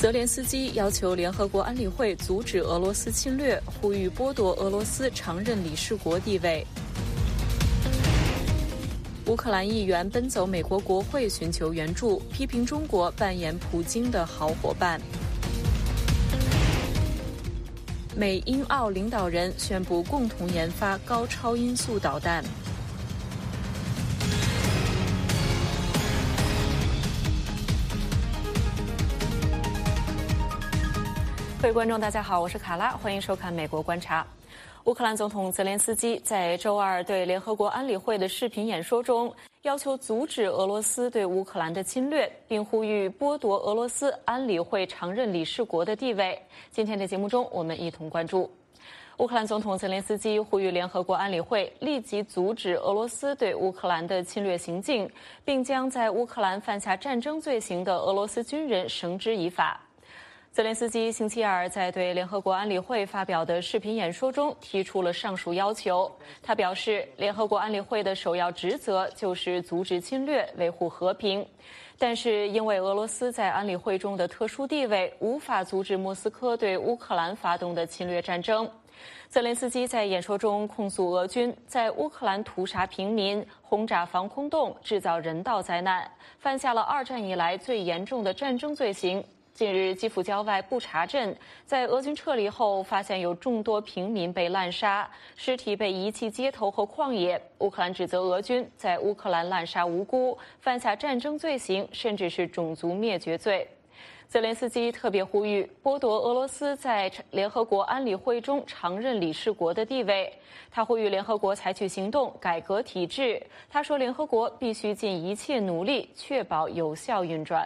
泽连斯基要求联合国安理会阻止俄罗斯侵略，呼吁剥夺俄罗斯常任理事国地位。乌克兰议员奔走美国国会寻求援助，批评中国扮演普京的好伙伴。美英澳领导人宣布共同研发高超音速导弹。各位观众，大家好，我是卡拉，欢迎收看《美国观察》。乌克兰总统泽连斯基在周二对联合国安理会的视频演说中，要求阻止俄罗斯对乌克兰的侵略，并呼吁剥夺俄罗斯安理会常任理事国的地位。今天的节目中，我们一同关注乌克兰总统泽连斯基呼吁联合国安理会立即阻止俄罗斯对乌克兰的侵略行径，并将在乌克兰犯下战争罪行的俄罗斯军人绳之以法。泽连斯基星期二在对联合国安理会发表的视频演说中提出了上述要求。他表示，联合国安理会的首要职责就是阻止侵略，维护和平。但是因为俄罗斯在安理会中的特殊地位，无法阻止莫斯科对乌克兰发动的侵略战争。泽连斯基在演说中控诉俄军在乌克兰屠杀平民、轰炸防空洞、制造人道灾难，犯下了二战以来最严重的战争罪行。近日，基辅郊外布查镇在俄军撤离后，发现有众多平民被滥杀，尸体被遗弃街头和旷野。乌克兰指责俄军在乌克兰滥杀无辜，犯下战争罪行，甚至是种族灭绝罪。泽连斯基特别呼吁剥夺俄罗斯在联合国安理会中常任理事国的地位。他呼吁联合国采取行动，改革体制。他说，联合国必须尽一切努力，确保有效运转。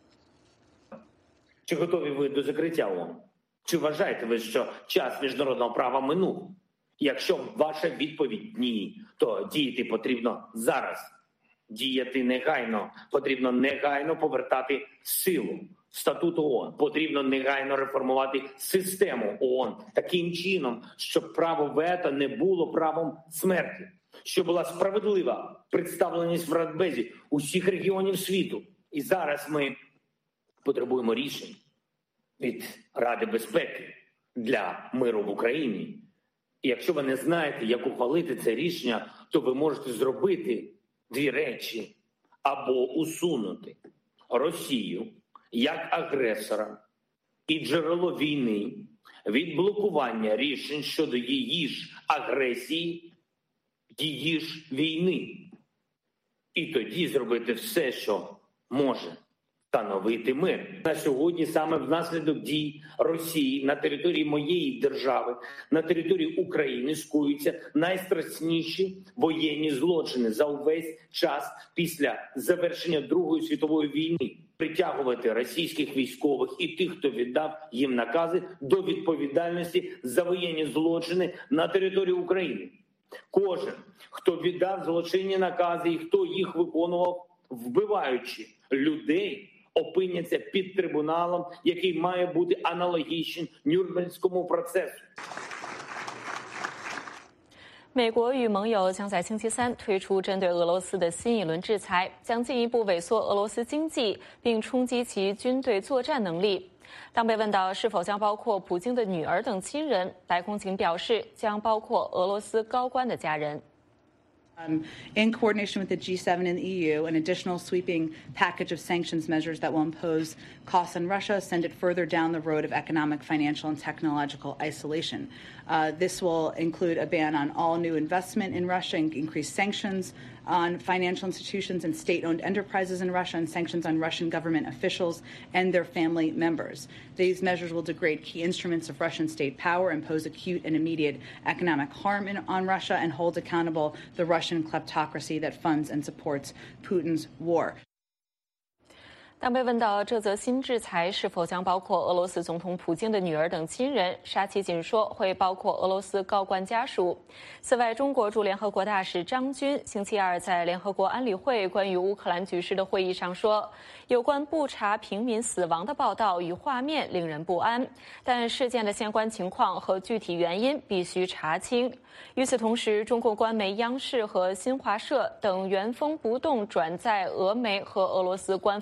Чи готові ви до закриття ООН? Чи вважаєте ви, що час міжнародного права минув? Якщо ваша відповідь – ні, то діяти потрібно зараз. Діяти негайно. Потрібно негайно повертати силу статуту ООН. Потрібно негайно реформувати систему ООН таким чином, щоб право вето не було правом смерті. Щоб була справедлива представленість в Радбезі усіх регіонів світу. І зараз ми потребуємо рішень від Ради безпеки для миру в Україні. І якщо ви не знаєте, як ухвалити це рішення, то ви можете зробити дві речі. Або усунути Росію як агресора і джерело війни від блокування рішень щодо її ж агресії, її ж війни. І тоді зробити все, що може. Встановити мир. На сьогодні саме внаслідок дій Росії на території моєї держави, на території України скоюються найстрашніші воєнні злочини за увесь час після завершення Другої світової війни. Притягувати російських військових і тих, хто віддав їм накази, до відповідальності за воєнні злочини на території України. Кожен, хто віддав злочинні накази і хто їх виконував, вбиваючи людей, опиняться під трибуналом, який має бути аналогічним Нюрнбергському процесу. 美国与盟友将在星期三推出针对俄罗斯的新一轮制裁，将进一步萎缩俄罗斯经济，并冲击其军队作战能力。当被问到是否将包括普京的女儿等亲人，白宫仅表示将包括俄罗斯高官的家人。 In coordination with the G7 and the EU, an additional sweeping package of sanctions measures that will impose costs on Russia, send it further down the road of economic, financial, and technological isolation. This will include a ban on all new investment in Russia, and increased sanctions on financial institutions and state-owned enterprises in Russia, and sanctions on Russian government officials and their family members. These measures will degrade key instruments of Russian state power, impose acute and immediate economic harm on Russia, and hold accountable the Russian kleptocracy that funds and supports Putin's war. 当被问到这则新制裁是否将包括俄罗斯总统普京的女儿等亲人，沙奇仅说会包括俄罗斯高官家属。此外，中国驻联合国大使张军星期二在联合国安理会关于乌克兰局势的会议上说，有关布查平民死亡的报道与画面令人不安，但事件的相关情况和具体原因必须查清。与此同时，中共官媒央视和新华社等原封不动转载俄媒和俄罗斯官方的说法，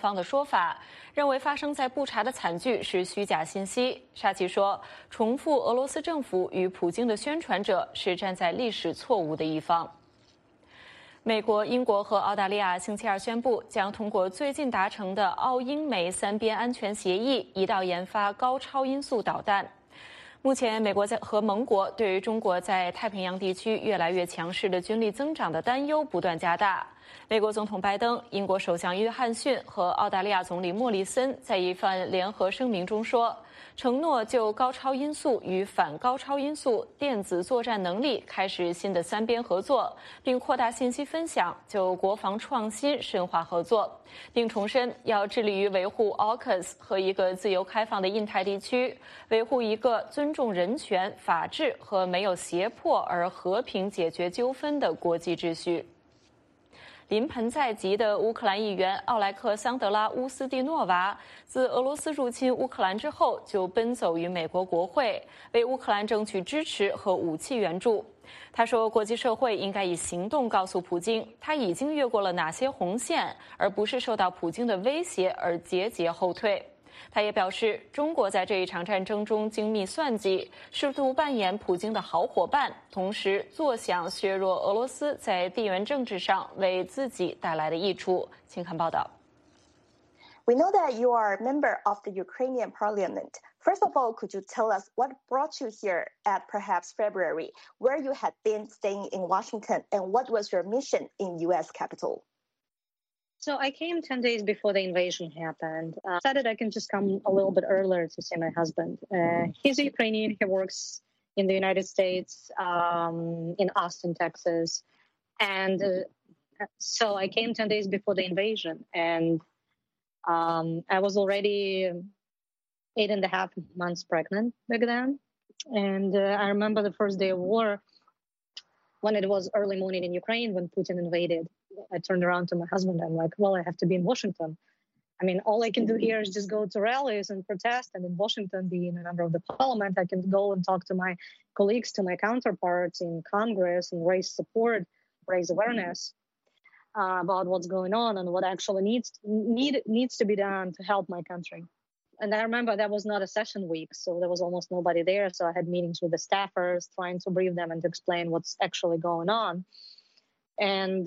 法，认为发生在布查的惨剧是虚假信息。沙奇说，重复俄罗斯政府与普京的宣传者是站在历史错误的一方。美国、英国和澳大利亚星期二宣布，将通过最近达成的澳英美三边安全协议，一道研发高超音速导弹。目前，美国和盟国对于中国在太平洋地区越来越强势的军力增长的担忧不断加大。美国总统拜登、英国首相约翰逊和澳大利亚总理莫里森在一份联合声明中说，承诺就高超音速与反高超音速电子作战能力开始新的三边合作，并扩大信息分享，就国防创新深化合作，并重申要致力于维护 AUKUS 和一个自由开放的印太地区，维护一个尊重人权、法治和没有胁迫而和平解决纠纷的国际秩序。临盆在即的乌克兰议员奥莱克桑德拉·乌斯蒂诺娃，自俄罗斯入侵乌克兰之后，就奔走于美国国会，为乌克兰争取支持和武器援助。他说，国际社会应该以行动告诉普京，他已经越过了哪些红线，而不是受到普京的威胁而节节后退。他也表示，中国在这一场战争中精密算计，试图扮演普京的好伙伴，同时坐享削弱俄罗斯在地缘政治上为自己带来的益处。请看报道。 We know that you are a member of the Ukrainian parliament. First of all, could you tell us what brought you here at perhaps February, where you had been staying in Washington, and what was your mission in U.S. Capitol? So I came 10 days before the invasion happened. Decided I can just come a little bit earlier to see my husband. He's a Ukrainian. He works in the United States, in Austin, Texas. And so I came 10 days before the invasion. And I was already 8.5 months pregnant back then. And I remember the first day of war, when it was early morning in Ukraine, when Putin invaded. I turned around to my husband. I'm like, well, I have to be in Washington. I mean, all I can do here is just go to rallies and protest. And in Washington, being a member of the parliament, I can go and talk to my colleagues, to my counterparts in Congress, and raise support, raise awareness about what's going on and what actually needs to be done to help my country. And I remember that was not a session week, so there was almost nobody there. So I had meetings with the staffers, trying to brief them and to explain what's actually going on. And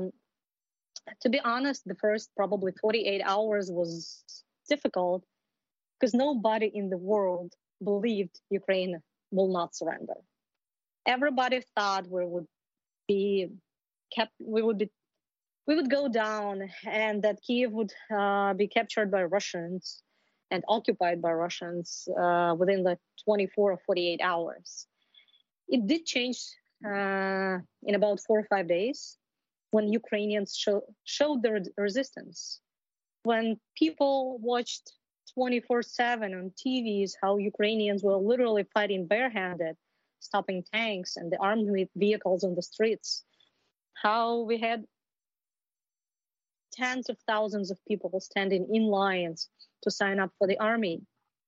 to be honest, the first probably 48 hours was difficult because nobody in the world believed Ukraine will not surrender. Everybody thought we would go down and that Kyiv would be captured by Russians and occupied by Russians within the 24 or 48 hours. It did change in about 4 or 5 days, when Ukrainians showed their resistance. When people watched 24/7 on TVs how Ukrainians were literally fighting barehanded, stopping tanks and the armed vehicles on the streets, how we had tens of thousands of people standing in lines to sign up for the army,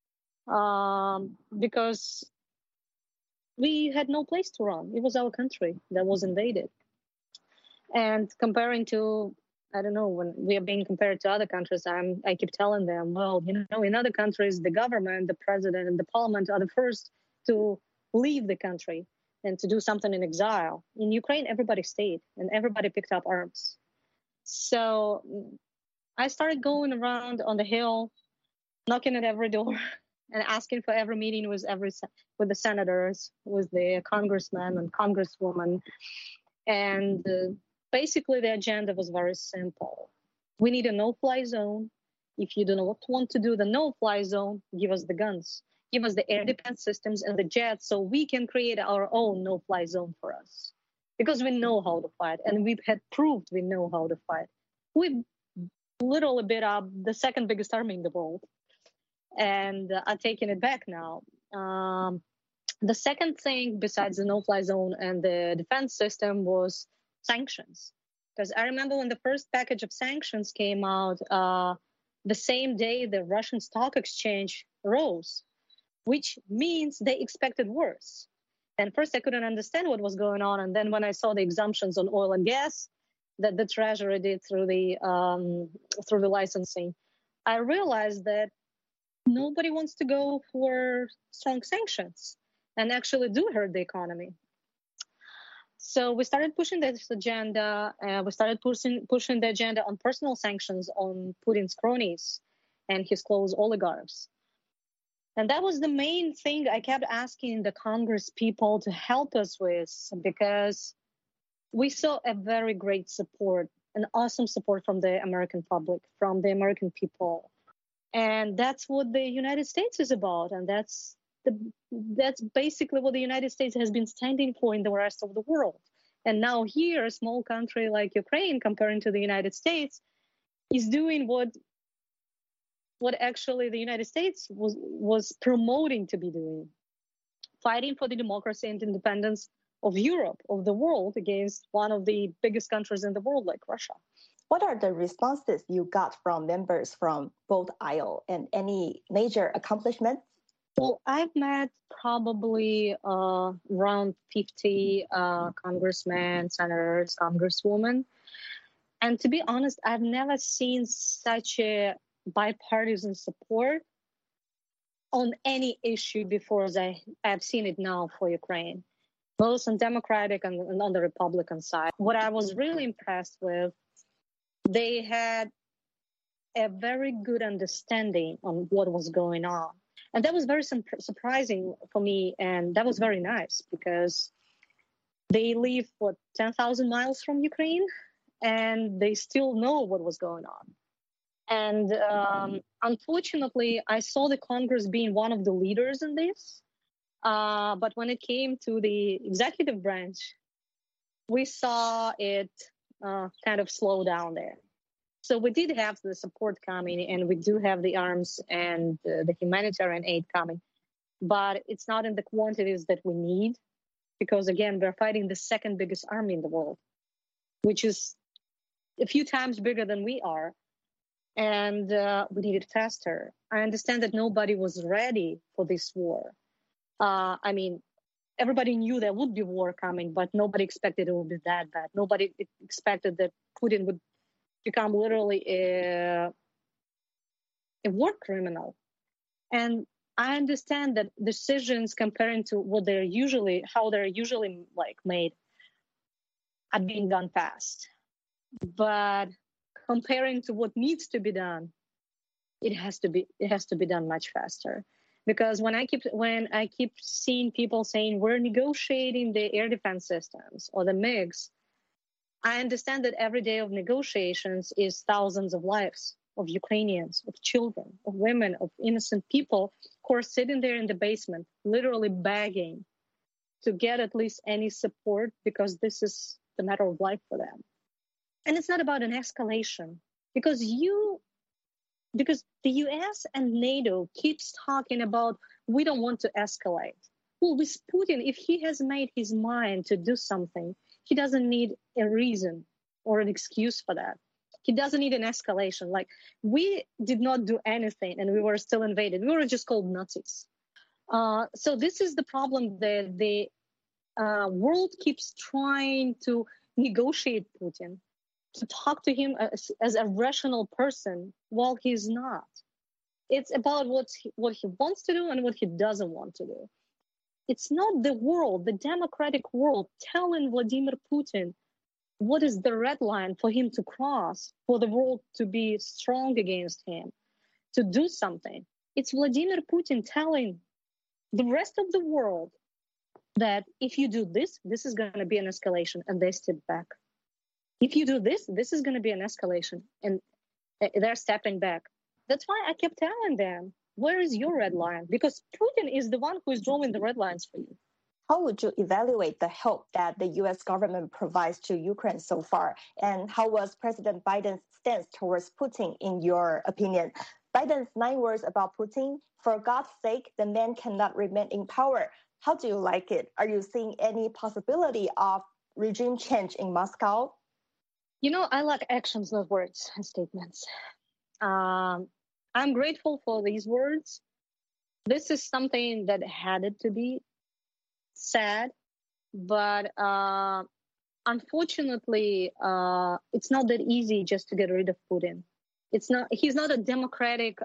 because we had no place to run. It was our country that was invaded. And comparing to, I don't know, when we are being compared to other countries, I keep telling them, well, in other countries, the government, the president, and the parliament are the first to leave the country and to do something in exile. In Ukraine, everybody stayed and everybody picked up arms. So I started going around on the Hill, knocking at every door and asking for every meeting with the senators, with the congressmen and congresswomen. And basically the agenda was very simple. We need a no-fly zone. If you do not want to do the no-fly zone, give us the guns. Give us the air defense systems and the jets so we can create our own no-fly zone for us. Because we know how to fight, and we had proved we know how to fight. We literally beat up the second biggest army in the world. And I'm taking it back now. The second thing besides the no-fly zone and the defense system was sanctions. Because I remember when the first package of sanctions came out, the same day the Russian stock exchange rose, which means they expected worse. And first I couldn't understand what was going on. And then when I saw the exemptions on oil and gas that the Treasury did through the licensing, I realized that nobody wants to go for strong sanctions and actually do hurt the economy. So we started pushing this agenda. We started pushing the agenda on personal sanctions on Putin's cronies and his close oligarchs. And that was the main thing I kept asking the Congress people to help us with, because we saw a very great support, an awesome support from the American public, from the American people. And that's what the United States is about. And that's basically what the United States has been standing for in the rest of the world. And now here, a small country like Ukraine, comparing to the United States, is doing what actually the United States was promoting to be doing, fighting for the democracy and independence of Europe, of the world, against one of the biggest countries in the world like Russia. What are the responses you got from members from both aisle, and any major accomplishments? Well, I've met probably around 50 congressmen, senators, congresswomen. And to be honest, I've never seen such a bipartisan support on any issue before as I've seen it now for Ukraine, both on Democratic and on the Republican side. What I was really impressed with, they had a very good understanding on what was going on. And that was very surprising for me, and that was very nice, because they live, 10,000 miles from Ukraine, and they still know what was going on. And unfortunately, I saw the Congress being one of the leaders in this. But when it came to the executive branch, we saw it kind of slow down there. So we did have the support coming, and we do have the arms and the humanitarian aid coming, but it's not in the quantities that we need, because again, we're fighting the second biggest army in the world, which is a few times bigger than we are, and we need it faster. I understand that nobody was ready for this war. I mean, everybody knew there would be war coming, but nobody expected it would be that bad. Nobody expected that Putin would become literally a war criminal. And I understand that decisions comparing to how they're usually made are being done fast. But comparing to what needs to be done, it has to be done much faster. Because when I keep seeing people saying we're negotiating the air defense systems or the MiGs, I understand that every day of negotiations is thousands of lives of Ukrainians, of children, of women, of innocent people who are sitting there in the basement, literally begging to get at least any support, because this is the matter of life for them. And it's not about an escalation, because the US and NATO keeps talking about, we don't want to escalate. Well, with Putin, if he has made his mind to do something, he doesn't need a reason or an excuse for that. He doesn't need an escalation. Like, we did not do anything and we were still invaded. We were just called Nazis. So this is the problem, that the world keeps trying to negotiate Putin, to talk to him as a rational person, while he's not. It's about what he wants to do and what he doesn't want to do. It's not the world, the democratic world, telling Vladimir Putin what is the red line for him to cross, for the world to be strong against him, to do something. It's Vladimir Putin telling the rest of the world that if you do this, this is going to be an escalation, and they step back. If you do this, this is going to be an escalation, and they're stepping back. That's why I kept telling them, where is your red line? Because Putin is the one who is drawing the red lines for you. How would you evaluate the help that the U.S. government provides to Ukraine so far? And how was President Biden's stance towards Putin, in your opinion? Biden's 9 words about Putin: for God's sake, the man cannot remain in power. How do you like it? Are you seeing any possibility of regime change in Moscow? I like actions, not words and statements. I'm grateful for these words. This is something that had to be said, but unfortunately, it's not that easy just to get rid of Putin. He's not a democratic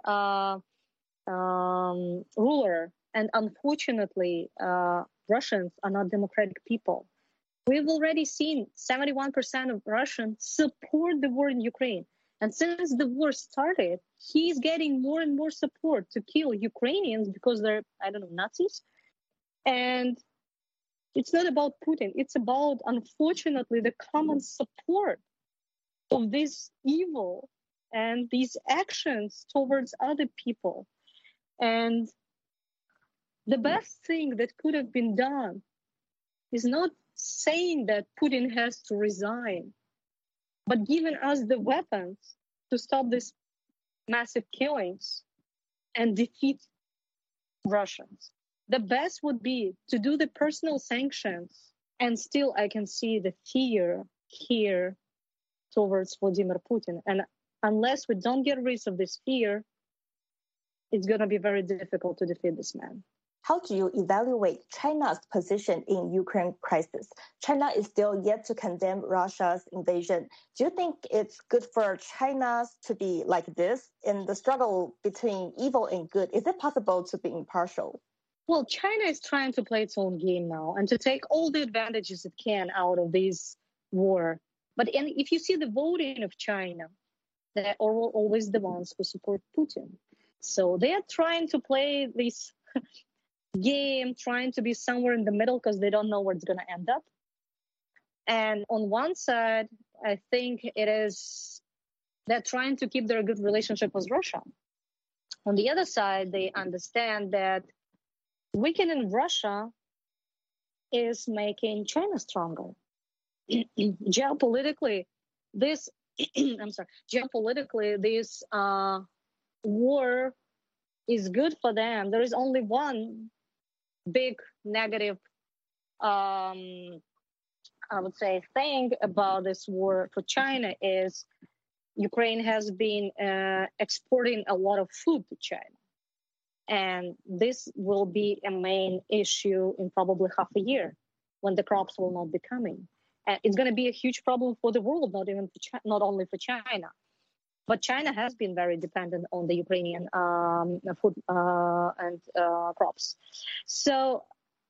ruler. And unfortunately, Russians are not democratic people. We've already seen 71% of Russians support the war in Ukraine. And since the war started, he's getting more and more support to kill Ukrainians because they're, Nazis. And it's not about Putin. It's about, unfortunately, the common support of this evil and these actions towards other people. And the best thing that could have been done is not saying that Putin has to resign, but giving us the weapons to stop these massive killings and defeat Russians. The best would be to do the personal sanctions, and still I can see the fear here towards Vladimir Putin. And unless we don't get rid of this fear, it's going to be very difficult to defeat this man. How do you evaluate China's position in Ukraine crisis? China is still yet to condemn Russia's invasion. Do you think it's good for China to be like this in the struggle between evil and good? Is it possible to be impartial? Well, China is trying to play its own game now and to take all the advantages it can out of this war. But if you see the voting of China, they are always the ones who support Putin. So they are trying to play this game, trying to be somewhere in the middle because they don't know where it's going to end up. And on one side, I think they're trying to keep their good relationship with Russia. On the other side, they understand that weakening Russia is making China stronger. Geopolitically, this war is good for them. There is only one big negative, I would say, thing about this war for China is Ukraine has been exporting a lot of food to China. And this will be a main issue in probably half a year when the crops will not be coming. And it's going to be a huge problem for the world, not only for China. But China has been very dependent on the Ukrainian food and crops. So,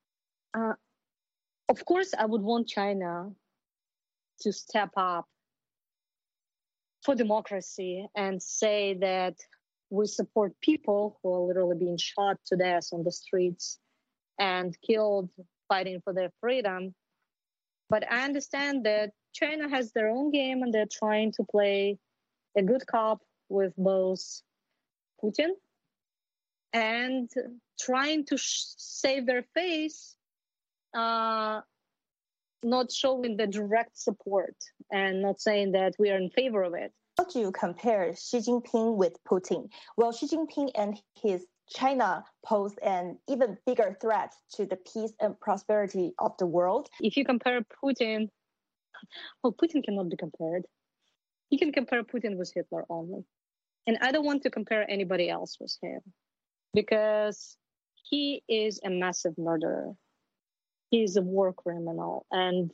of course, I would want China to step up for democracy and say that we support people who are literally being shot to death on the streets and killed fighting for their freedom. But I understand that China has their own game and they're trying to play a good cop with both Putin and trying to save their face, not showing the direct support and not saying that we are in favor of it. How do you compare Xi Jinping with Putin? Will Xi Jinping and his China pose an even bigger threat to the peace and prosperity of the world? If you compare Putin, Putin cannot be compared. You can compare Putin with Hitler only. And I don't want to compare anybody else with him because he is a massive murderer. He is a war criminal. And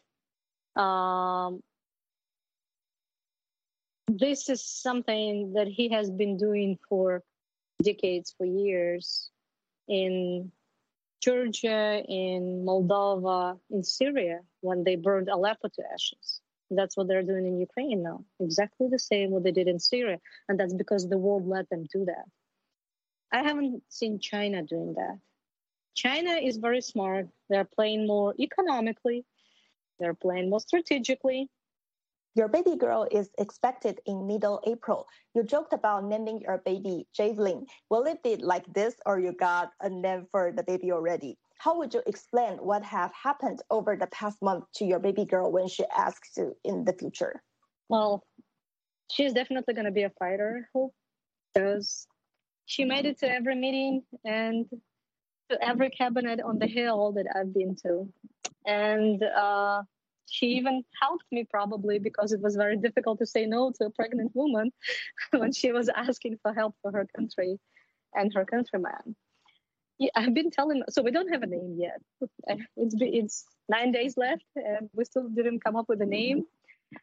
this is something that he has been doing for decades, for years, in Georgia, in Moldova, in Syria, when they burned Aleppo to ashes. That's what they're doing in Ukraine now. Exactly the same what they did in Syria. And that's because the world let them do that. I haven't seen China doing that. China is very smart. They're playing more economically. They're playing more strategically. Your baby girl is expected in middle April. You joked about naming your baby Javelin. Will it be like this or you got a name for the baby already? How would you explain what have happened over the past month to your baby girl when she asks you in the future? Well, she's definitely going to be a fighter, I hope, because she made it to every meeting and to every cabinet on the Hill that I've been to. And she even helped me probably because it was very difficult to say no to a pregnant woman when she was asking for help for her country and her countryman. Yeah, I've been telling, so we don't have a name yet. It's 9 days left and we still didn't come up with a name.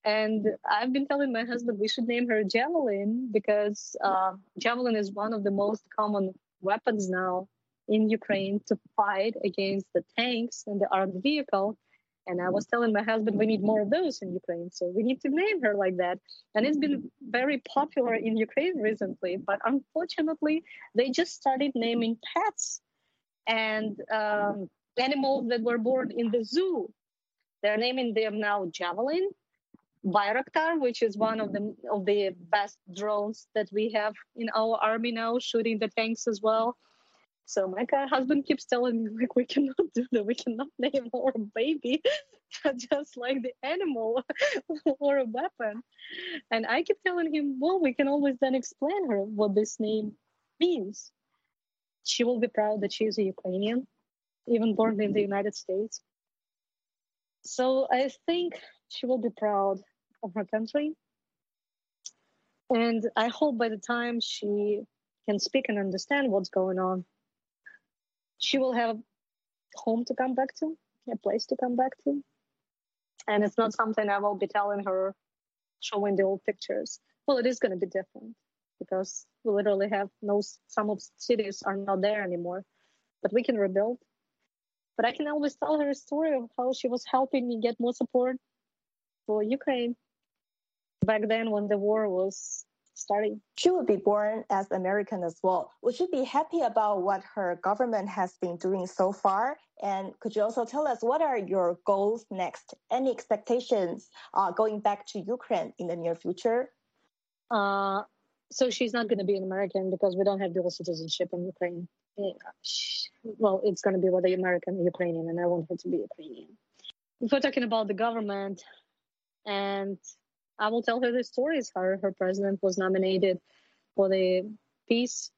And I've been telling my husband we should name her Javelin because Javelin is one of the most common weapons now in Ukraine to fight against the tanks and the armed vehicle. And I was telling my husband we need more of those in Ukraine, so we need to name her like that. And it's been very popular in Ukraine recently, but unfortunately, they just started naming pets and animals that were born in the zoo. They're naming them now Javelin, Bayraktar, which is one of the best drones that we have in our army now, shooting the tanks as well. So my husband keeps telling me, like, we cannot do that. We cannot name our baby just like the animal or a weapon. And I keep telling him, well, we can always then explain her what this name means. She will be proud that she is a Ukrainian, even born in the United States. So I think she will be proud of her country. And I hope by the time she can speak and understand what's going on, she will have a home to come back to, a place to come back to. And it's not something I will be telling her, showing the old pictures. Well, it is going to be different because we literally have some of cities are not there anymore, but we can rebuild. But I can always tell her a story of how she was helping me get more support for Ukraine back then when the war was starting. She would be born as American as well. Would you be happy about what her government has been doing so far? And could you also tell us what are your goals next? Any expectations going back to Ukraine in the near future? So she's not going to be an American because we don't have dual citizenship in Ukraine. Well, it's going to be whether American or Ukrainian, and I want her to be Ukrainian. If we're talking about the government, and I will tell her the stories, how her president was nominated for the peace,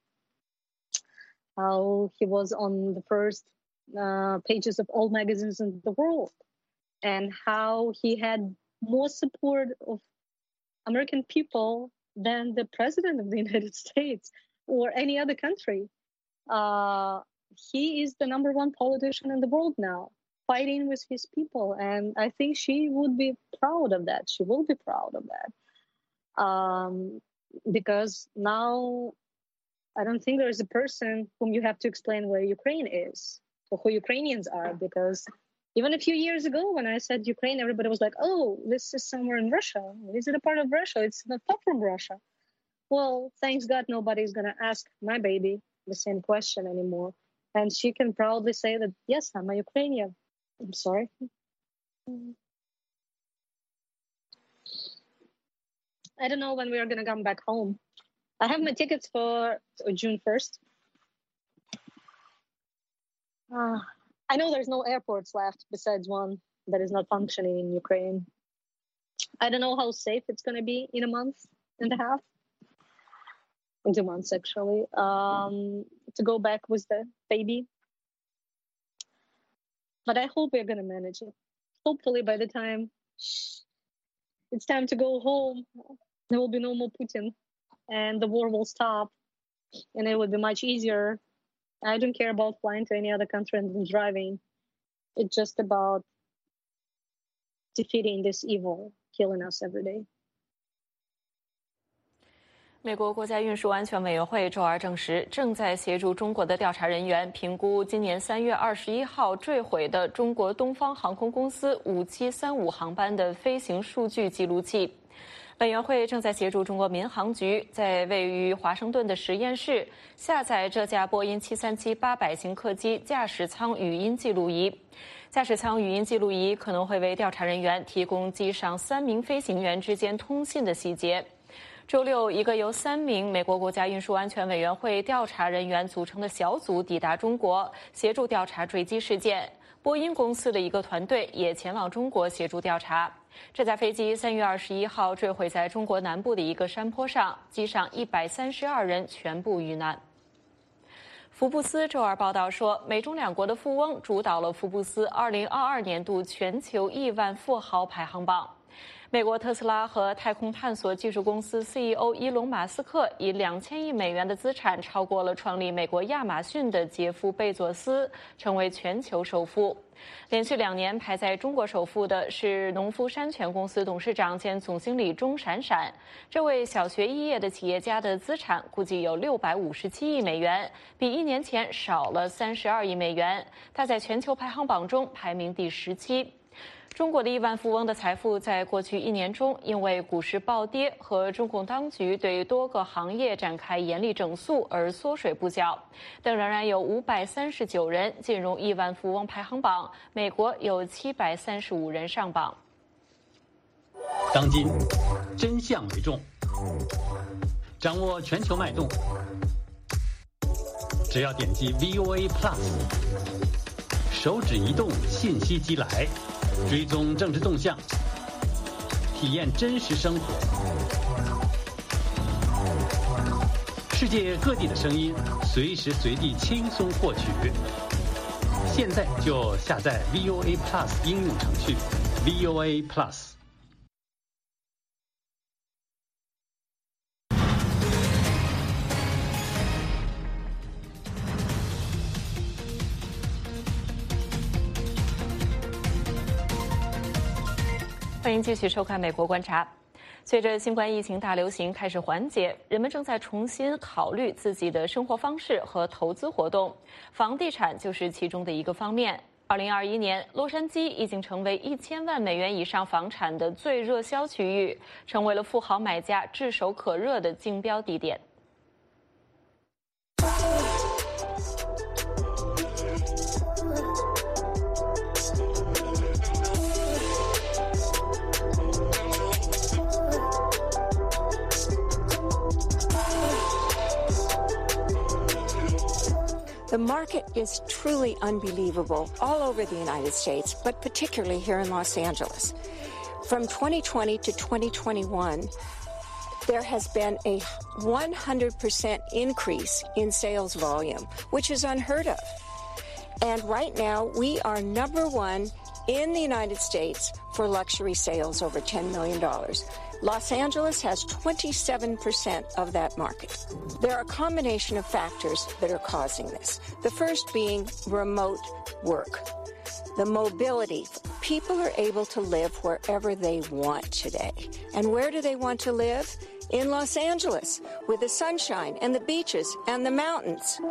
how he was on the first pages of all magazines in the world, and how he had more support of American people than the president of the United States or any other country. He is the number one politician in the world now, fighting with his people. And I think she would be proud of that. She will be proud of that. Because now I don't think there is a person whom you have to explain where Ukraine is or who Ukrainians are. Because even a few years ago when I said Ukraine, everybody was like, oh, this is somewhere in Russia. Is it a part of Russia? It's not far from Russia. Well, thanks God, nobody's going to ask my baby the same question anymore. And she can proudly say that, yes, I'm a Ukrainian. I'm sorry. I don't know when we are going to come back home. I have my tickets for June 1st. I know there's no airports left besides one that is not functioning in Ukraine. I don't know how safe it's going to be in a month and a half. In 2 months, actually, to go back with the baby. But I hope we're going to manage it. Hopefully by the time it's time to go home, there will be no more Putin and the war will stop and it will be much easier. I don't care about flying to any other country and driving. It's just about defeating this evil, killing us every day. 美国国家运输安全委员会周二证实，正在协助中国的调查人员评估今年3月21号坠毁的中国东方航空公司5735航班的飞行数据记录器。委员会正在协助中国民航局在位于华盛顿的实验室下载这架波音737-800型客机驾驶舱语音记录仪。驾驶舱语音记录仪可能会为调查人员提供机上3名飞行员之间通信的细节。周六，一个由3名美国国家运输安全委员会调查人员组成的小组抵达中国，协助调查坠机事件。波音公司的一个团队也前往中国协助调查。这架飞机3月21号坠毁在中国南部的一个山坡上，机上132人全部遇难。福布斯周二报道说，美中两国的富翁主导了福布斯2022年度全球亿万富豪排行榜。 美国特斯拉和太空探索技术公司 CEO 伊隆·马斯克以2000亿美元的资产超过了创立美国亚马逊的杰夫·贝佐斯，成为全球首富。连续2年排在中国首富的是农夫山泉公司董事长兼总经理钟闪闪。这位小学肄业的企业家的资产估计有657亿美元，比1年前少了32亿美元。他在全球排行榜中排名第17。中国的亿万富翁的财富在过去1年中，因为股市暴跌和中共当局对多个行业展开严厉整肃而缩水不小，但仍然有539人进入亿万富翁排行榜，美国有735人上榜。 当今，真相为重，掌握全球脉动，只要点击 VOA Plus， 手指移动，信息即来。追踪政治动向，体验真实生活，世界各地的声音，随时随地轻松获取。现在就下载 VOA Plus 应用程序 VOA Plus。 欢迎继续收看《美国观察》。随着新冠疫情大流行开始缓解，人们正在重新考虑自己的生活方式和投资活动，房地产就是其中的一个方面。2021年，洛杉矶已经成为1000万美元以上房产的最热销区域，成为了富豪买家炙手可热的竞标地点。 The market is truly unbelievable all over the United States, but particularly here in Los Angeles. From 2020 to 2021, there has been a 100% increase in sales volume, which is unheard of. And right now, we are #1 in the United States for luxury sales over $10 million. Los Angeles has 27% of that market. There are a combination of factors that are causing this. The first being remote work. The mobility. People are able to live wherever they want today. And where do they want to live? In Los Angeles, with the sunshine and the beaches and the mountains.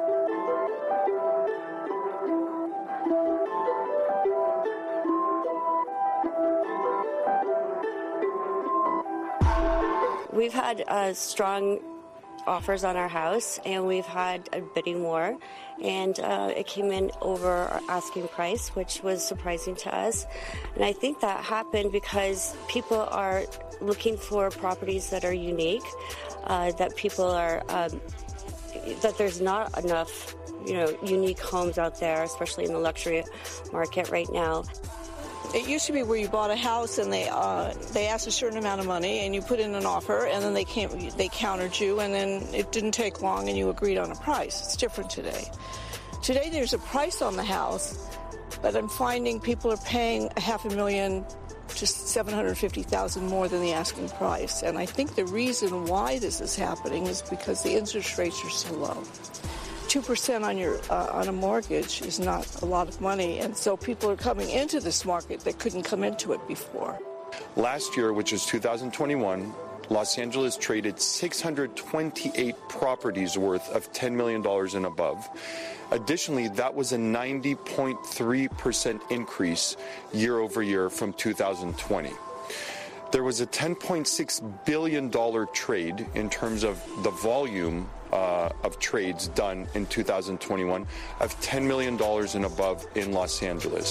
We've had strong offers on our house, and we've had a bidding war, and it came in over our asking price, which was surprising to us. And I think that happened because people are looking for properties that are unique, that people are, that there's not enough, unique homes out there, especially in the luxury market right now. It used to be where you bought a house and they asked a certain amount of money and you put in an offer and then they countered you and then it didn't take long and you agreed on a price. It's different today. Today there's a price on the house, but I'm finding people are paying $500,000 to $750,000 more than the asking price. And I think the reason why this is happening is because the interest rates are so low. 2% on a mortgage is not a lot of money, and so people are coming into this market that couldn't come into it before. Last year, which is 2021, Los Angeles traded 628 properties worth of $10 million and above. Additionally, that was a 90.3% increase year over year from 2020. There was a $10.6 billion trade in terms of the volume of trades done in 2021 of $10 million and above in Los Angeles.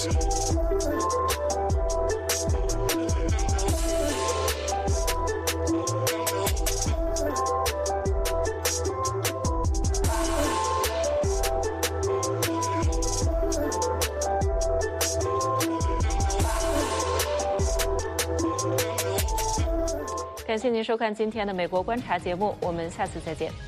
感谢您收看今天的美国观察节目，我们下次再见。